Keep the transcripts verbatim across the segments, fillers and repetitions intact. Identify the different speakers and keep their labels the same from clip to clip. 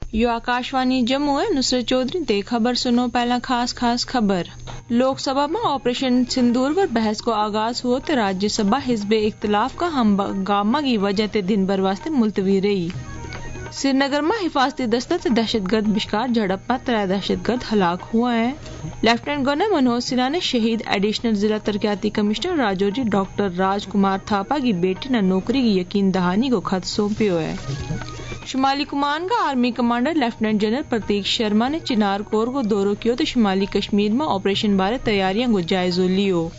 Speaker 1: यो आकाशवाणी जम्मू है। नुसरत चौधरी दे खबर सुनो। पहला खास खास खबर। लोक सभा में ऑपरेशन सिंदूर पर बहस को आगाज हुआ तो राज्य सभा हिजब इख्तलाफ का हंगामा की वजह ते दिन भर वास्ते मुलतवी रही। श्रीनगर में हिफाजती दस्ता ते दहशतगर्द बिश्कार झड़प में त्रै दहशतगर्द हलाक हुआ है। लेफ्टिनेंट गवर्नर मनोज सिन्हा ने शहीद एडिशनल जिला तरक्याती कमिश्नर राजौरी डॉक्टर राजकुमार थापा की बेटी न नौकरी की यकीन दहानी को खत सौंपियो है। शुमाली कमान का army commander lieutenant general Pratik Sharma ने चिनार कोर को दौरो किया तो शुमाली कश्मीर में ऑपरेशन बारे तैयारियां को जायजो लियो।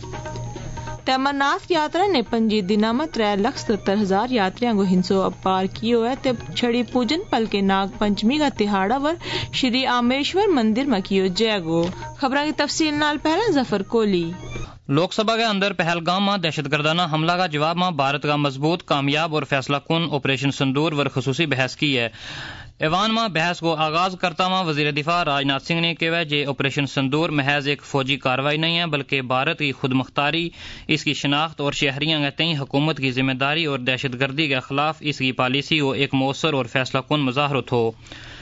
Speaker 1: अमरनाथ यात्रा ने पंजी दिना में त्रै लख सत्तर हजार यात्रियों को हिंसो अपार कियो है। ते छड़ी पूजन पल के नाग पंचमी का तिहाड़ा वर श्री आमेश्वर मंदिर में कियो जाएगो। खबरों की तफसील नाल पहला जफर कोली।
Speaker 2: लोकसभा के अंदर पहलगाम में दहशतगर्दाना हमला का जवाब में भारत का मजबूत, कामयाब और फैसला कुन ऑपरेशन सिंदूर वर खसूसी बहस की है। ऐवान में बहस को आगाज करता हुआ वजीर दिफा राजनाथ सिंह ने कहा जे ऑपरेशन सिंदूर महज एक फौजी कार्रवाई नहीं है बल्कि भारत की खुद मुख्तारी, इसकी शनाख्त और शहरियों के तई हुकूमत की जिम्मेदारी और दहशतगर्दी के खिलाफ इसकी पॉलिसी को एक मौसर और फैसला कुन मुजाहरत हो।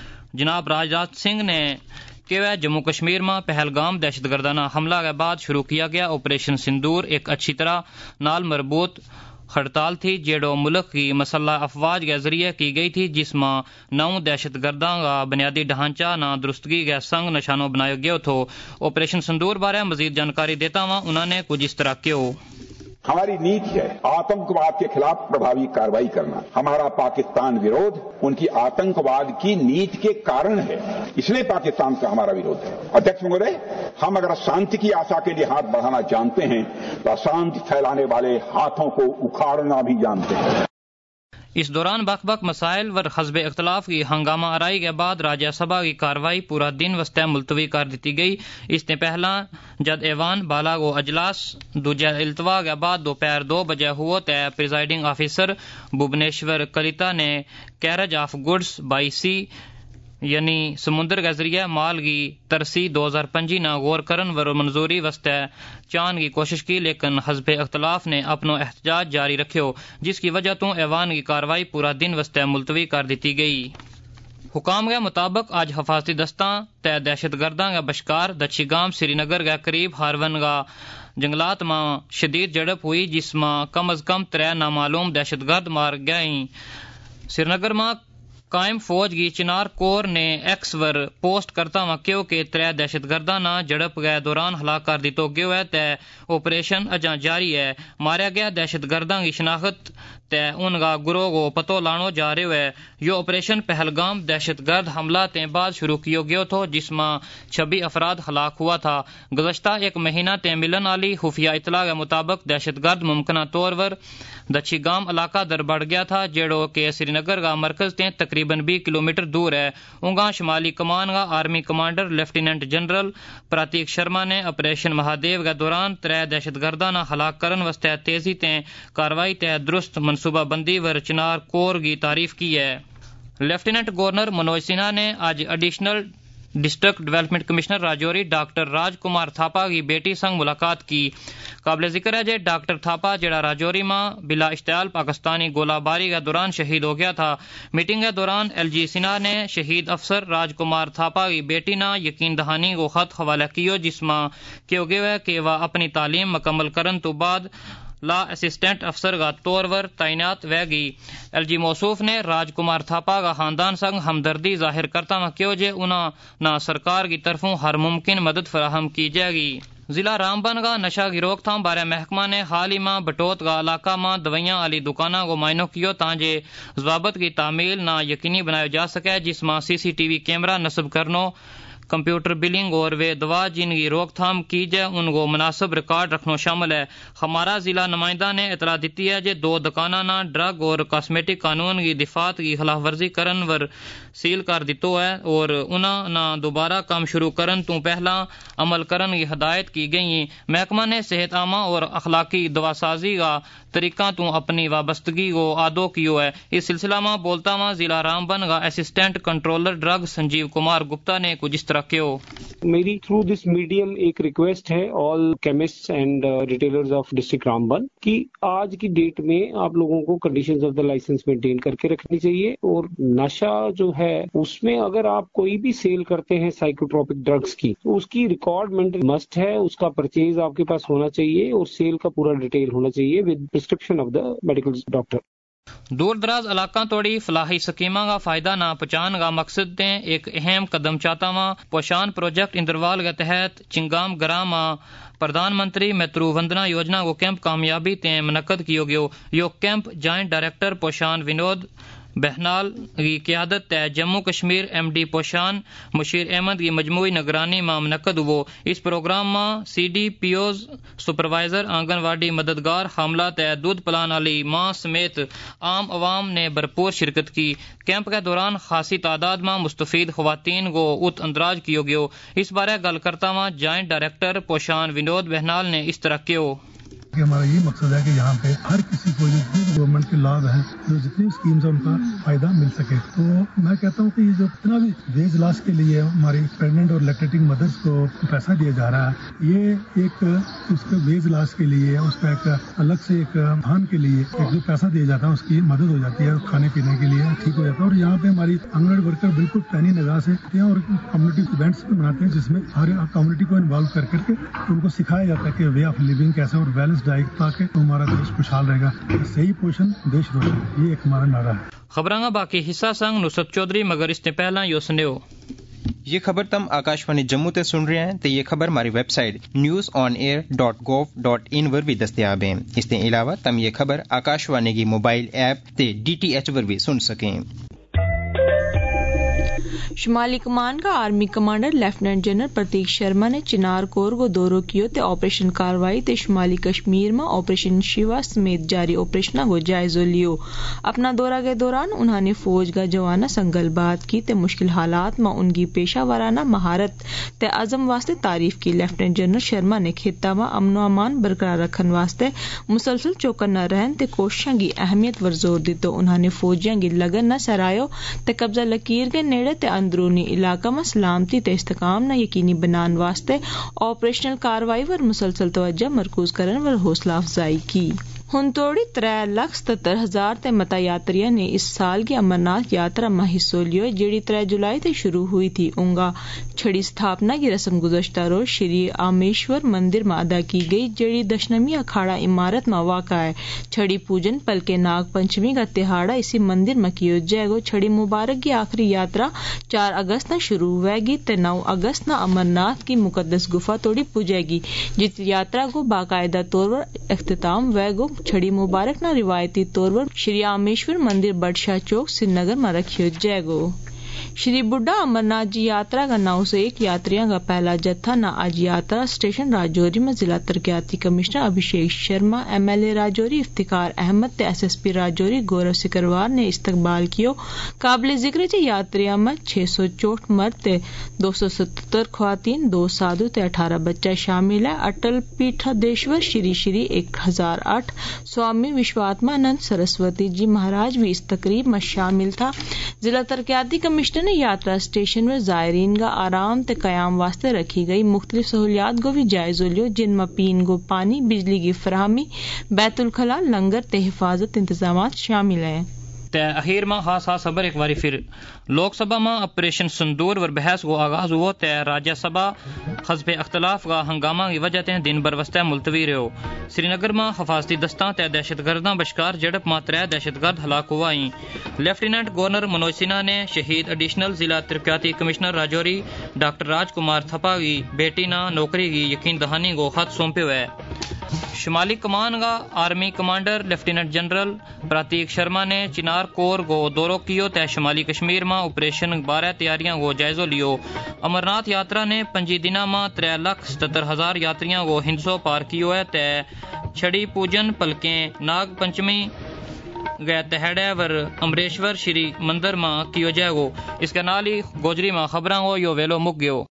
Speaker 2: जनाब राजनाथ सिंह ने कहा जम्मू कश्मीर में पहलगाम दहशतगर्दाना हमला के बाद शुरू किया गया ऑपरेशन सिंदूर एक अच्छी तरह नाल मरबूत हड़ताल थी जेडो मुल्क की मसल्ह अफवाज के जरिए की गई थी, जिसमें नौ दहशतगर्दा का बुनियादी ढांचा ना दुरुस्तगी के संग निशानों बनाया गया था। ऑपरेशन सिंदूर बारे मजीद जानकारी देता हुआ उन्होंने कुछ इस तरह क्यों
Speaker 3: हमारी नीति है आतंकवाद के खिलाफ प्रभावी कार्रवाई करना। हमारा पाकिस्तान विरोध उनकी आतंकवाद की नीति के कारण है, इसलिए पाकिस्तान का हमारा विरोध है। अध्यक्ष महोदय, हम अगर शांति की आशा के लिए हाथ बढ़ाना जानते हैं तो अशांति फैलाने वाले हाथों को उखाड़ना भी जानते हैं।
Speaker 2: इस दौरान बख बख मसाइल व हज़ब इख्तलाफ की हंगामा आराई के बाद राज्यसभा की कार्रवाई पूरा दिन वस्ते मुलतवी कर दी गई। इसने पहला जद ऐवान बाला को अजलास दूजा इल्तवा के बाद दोपहर दो बजे हुआ तो प्रिजाइडिंग ऑफिसर भुवनेश्वर कलिता ने carriage of goods by sea यानी समुद्र के जरिए माल की तरसी दो हजार पंजी ना गौर करन व मंजूरी वस्ते चान की कोशिश की, लेकिन हज़ब इख्तलाफ ने अपनो एहतजाज जारी रखियो, जिसकी वजह तो ऐवान की कार्रवाई पूरा दिन वस्ते मुलतवी कर दी गई। हुकाम के मुताबिक आज हिफाजती दस्ता तय दहशतगर्दा का बशकार दच्छीगाम श्रीनगर के करीब हारवन का जंगलात में शदीद झड़प हुई, जिसमें कम अज कम त्रै नामालूम दहशतगर्द मार गए। श्रीनगर में कायम फौज की चिनार कोर ने एक्स वर पोस्ट करता हुआ क्यों के त्रै दहशतगर्दा ना झड़प गए दौरान हलाक कर दी तो गयो है तय ऑपरेशन अजा जारी है। मारा गया दहशतगर्दा की शनाख्त तय उनका गुरोह को पतो लानो जा रहे है। यो ऑपरेशन पहलगाम दहशतगर्द हमला ते बाद शुरू किया गया था, जिसमें छब्बीस अफराद हलाक हुआ था। गुज़श्ता एक महीना ते मिलन वाली खुफिया इतला के मुताबिक दहशतगर्द मुमकिन तौर पर दच्छीगाम इलाका दर बढ़ गया था, जेड़ो के श्रीनगर का मरकज ते तकरीबन बीस किलोमीटर दूर है। उनका शुमाली कमान का army commander lieutenant general Pratik Sharma ने ऑपरेशन महादेव के दौरान त्रै दहशतगर्दा ना हलाक करन वस्ते तेजी ते कार्रवाई ते दुरुस्त मनसूबा बंदी व चिनार कोर की तारीफ की है। लेफ्टिनेंट गवर्नर मनोज सिन्हा ने आज additional district development commissioner Rajouri doctor Rajkumar Thapa की बेटी संग मुलाकात की। काबिल जिक्र है जे डॉक्टर थापा जेड़ा राजौरी में बिला इश्तियाल पाकिस्तानी गोलाबारी के दौरान शहीद हो गया था। मीटिंग के दौरान एल जी सिन्हा ने शहीद अफसर राजकुमार थापा की बेटी ना यकीन दहानी को खत हवाला कियो, जिसमें क्यों गया है कि वह अपनी तालीम मुकम्मल करन तो बाद ला असिस्टेंट अफसर का तौर पर तैनात वेगी। एल जी मौसूफ ने राजकुमार थापा का खानदान संग हमदर्दी जाहिर करता हुआ क्यों जे उन्हें ना सरकार की तरफों हर मुमकिन मदद फराहम की जाएगी। जिला रामबन का नशा की रोकथाम बारे महकमा ने हाल ही में बटोत का इलाका में दवाइयां वाली दुकाना को मायनो कियो ताजे जवाबत की तामील ना यकीनी बनाया जा सके, जिसमें सीसीटीवी कैमरा नस्ब करनो, कंप्यूटर बिलिंग और वे दवा जिनकी रोकथाम की जाए उनको मुनासिब रिकॉर्ड रखना शामिल है। हमारा जिला नुमाइंदा ने इतला दी है जे दो दुकाना ना ड्रग और कॉस्मेटिक कानून की दिफात की खिलाफ वर्जी करन वर सील कर दितो है और उन्हें ना दोबारा काम शुरू करन तो पहला अमल करन की हदायत की गई। महकमा ने सेहत आमा और अखलाकी दवासाजी का तरीका तो अपनी वाबस्तगी को आदो कियो है। इस सिलसिला में बोलता हुआ जिला रामबन का assistant controller drug Sanjeev Kumar Gupta ने कुछ इस तरह तरक्यो
Speaker 4: मेरी थ्रू दिस मीडियम एक रिक्वेस्ट है all chemist and retailers of district Ramban कि आज की डेट में आप लोगों को conditions of the licence maintain करके रखनी चाहिए और नशा जो है उसमें अगर आप कोई भी सेल करते हैं साइकोट्रोपिक ड्रग्स की तो उसकी रिकॉर्ड मेंटेन मस्ट है, उसका परचेज आपके पास होना चाहिए और सेल का पूरा डिटेल होना चाहिए with prescription of the medical doctor.
Speaker 2: दूर दराज इलाका तोड़ी फलाही स्कीमा का फायदा ना पहुंचाने का मकसद ने एक अहम कदम चाहता हुआ पोषण प्रोजेक्ट इंद्रवाल के तहत चिंगाम ग्राम प्रधानमंत्री मैत्रु वंदना योजना को कैंप कामयाबी ते मुनक्कद किया गयो। यो कैंप जॉइंट डायरेक्टर पोषण विनोद बहनाल की क़यादत तय जम्मू कश्मीर एम डी पोषण मुशीर अहमद की मजमूई निगरानी में मुनक्कद हुआ। इस प्रोग्राम में C D P Os supervisor anganwadi मददगार हमला तय दूध पिलाने वाली मां समेत आम आवाम ने भरपूर शिरकत की। कैंप के दौरान खासी तादाद में मुस्तफीद खवातीन को उत अंदराज किया गया। इस बारे गल करता हुआ जॉइंट डायरेक्टर पोषण विनोद बहनाल ने इस तरह किया
Speaker 5: कि हमारा ये मकसद है कि यहाँ पे हर किसी को जितने गवर्नमेंट के लाभ हैं, जो जितनी स्कीम्स हैं उनका फायदा मिल सके। तो मैं कहता हूँ कि ये जो कितना भी वेज लॉस के लिए हमारी प्रेग्नेंट और लैक्टेटिंग मदर्स को पैसा दिया जा रहा है, ये एक उसके वेज लॉस के लिए उसका एक अलग से एक धान के लिए एक जो पैसा दिया जाता है उसकी मदद हो जाती है, खाने पीने के लिए ठीक हो जाता है। और यहाँ पे हमारी आंगनबाड़ी वर्कर बिल्कुल पैनी निगाह से और कम्युनिटी इवेंट्स भी बनाते हैं जिसमें हर कम्युनिटी को इन्वॉल्व कर करके उनको सिखाया जाता है कि वे ऑफ लिविंग कैसे और बैलेंस डाइट ताकि हमारा देश खुशहाल रहेगा। सही पोषण देश रोशन, ये एक हमारा नारा है।
Speaker 2: खबरां का बाकी हिस्सा संग नुसरत चौधरी मगर इससे पहला यो सुनियो।
Speaker 6: ये खबर तम आकाशवाणी जम्मू ते सुन रहे हैं तो ये खबर हमारी website News on Air dot gov dot in पर भी दस्तयाब है। इसके अलावा तम ये खबर आकाशवाणी की मोबाइल ऐप ते डी टी एच पर भी सुन सकें।
Speaker 1: शुमाली कमान का army commander lieutenant general Pratik Sharma ने चिनार कोर को दौरो कियो ते ऑपरेशन कार्रवाई ते शुमाली कश्मीर में ऑपरेशन शिवा समेत जारी ऑपरेशन को जायजो लियो। अपना दौरा के दौरान उन्होंने फौज का जवाना संगल बात की ते मुश्किल हालात में उनकी पेशा वाराना महारत ते अजम वास्ते तारीफ की। लेफ्टिनेंट जनरल शर्मा ने खित्ता में अमनो अमान बरकरार रखने वास्ते मुसलसल चौकन न रहन ते कोशिशों की अहमियत पर जोर दी। तो उन्होंने फौजियों की लगन न सरायो ते कब्जा लकीर के नेड़े ते अंदरूनी इलाका में सलामती ते इस्तेकाम न यकीनी बनाने वास्ते ऑपरेशनल कार्रवाई पर मुसलसल तवज्जो मरकूज करने पर हौसला अफजाई की। हुन तोड़ी त्रै लख सतर हजार ते मता यात्रियों ने इस साल की अमरनाथ यात्रा में हिस्सों लियो जेड़ी त्रै जुलाई से शुरू हुई थी। उंगा छड़ी स्थापना की रस्म गुज़श्ता रोज श्री आमेश्वर मंदिर में अदा की गई जेड़ी दशनमी अखाड़ा इमारत में वाक़ा है। छड़ी पूजन पलके नाग पंचमी का तिहाड़ा इसी मंदिर में किया जाएगा। छड़ी मुबारक की आखिरी यात्रा चार अगस्त न शुरू होगी ते नौ अगस्त न अमरनाथ की मुकद्दस गुफा तोड़ी पुजेगी जिस यात्रा को बाकायदा तौर पर इख्तिताम वैगो छड़ी मुबारक न रिवायती तौर पर श्री आमेश्वर मंदिर बडशाह चौक श्रीनगर में रखियो जाएगो। श्री बुड्ढा अमरनाथ जी यात्रा का नौ सौ एक यात्रियों का पहला जत्था न आज यात्रा स्टेशन राजौरी में जिला तरक्याती commissioner Abhishek Sharma, M L A Rajouri Iftikhar Ahmed ते S S P Rajouri Gaurav Sikarwar ने इस्तकबाल कियो। काबिल जिक्र है यात्रियों में छह सौ चौठ मर्द ते दो सौ सतहत्तर खवातीन, दो साधु ते अठारह बच्चा शामिल है। अटल पीठाधीश्वर श्री श्री एक हजार आठ स्वामी विश्वात्मानंद सरस्वती जी महाराज भी इस तकरीब में शामिल था। जिला तरक्याती कमिश्नर ने यात्रा स्टेशन में जायरीन का आराम ते कयाम वास्ते रखी गई मुख्तलिफ सहूलियात को भी जायजो लियो जिनमें पीन को पानी, बिजली की फराहमी, बैतुल खला, लंगर ते हिफाजत इंतजाम शामिल हैं।
Speaker 2: ते अखीर में खास खास खबर एक बार फिर लोकसभा में ऑपरेशन सिंदूर व बहस को आगाज हुआ ते राज्यसभा हस्ब अख्तलाफ का हंगामा की वजह से दिन भर वस्ते मुलतवी रहो। श्रीनगर में हफाजती दस्तां ते दहशतगर्दां बश्कार झड़प में त्रै दहशतगर्द हलाक हुआ। लेफ्टिनेंट गवर्नर मनोज सिन्हा ने शहीद एडिशनल जिला तरक्याती कमिश्नर राजौरी डॉक्टर राजकुमार थपा की बेटी ना नौकरी की यकीन दहानी को खत सौंपे हुए। शुमाली कमान का army commander lieutenant general Pratik Sharma ने चिनार कोर को दौरो कियो ते शुमाली कश्मीर में ऑपरेशन बारह तैयारियां को जायजो लियो। अमरनाथ यात्रा ने पंजी दिना में त्रै लाख सतर हजार यात्रियों को हिंदसो पार कियो है ते छड़ी पूजन पलके नाग पंचमी गए तहड़े वर अमरेश्वर श्री मंदिर में कियो जाएगो। इसके नाल ही गोजरी में खबरां को यो वेलो मुक गयो।